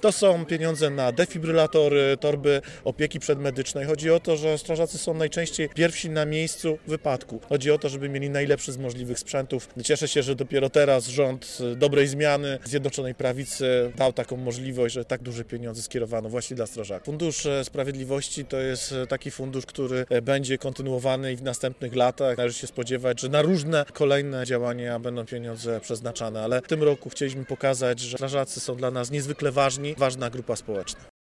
To są pieniądze na defibrylatory, torby opieki przedmedycznej. Chodzi o to, że strażacy są najczęściej pierwsi na miejscu wypadku. Chodzi o to, żeby mieli najlepszy z możliwych sprzętów. Cieszę się, że dopiero teraz rząd dobrej zmiany Zjednoczonej Prawicy dał taką możliwość, że tak duże pieniądze skierowano właśnie dla strażaków. Fundusz Sprawiedliwości to jest taki fundusz, który będzie kontynuowany i w następnych latach. Należy się spodziewać, że na różne kolejne działania będą pieniądze przeznaczane, ale w tym roku chcieliśmy pokazać, że strażacy są dla nas niezwykle ważna grupa społeczna.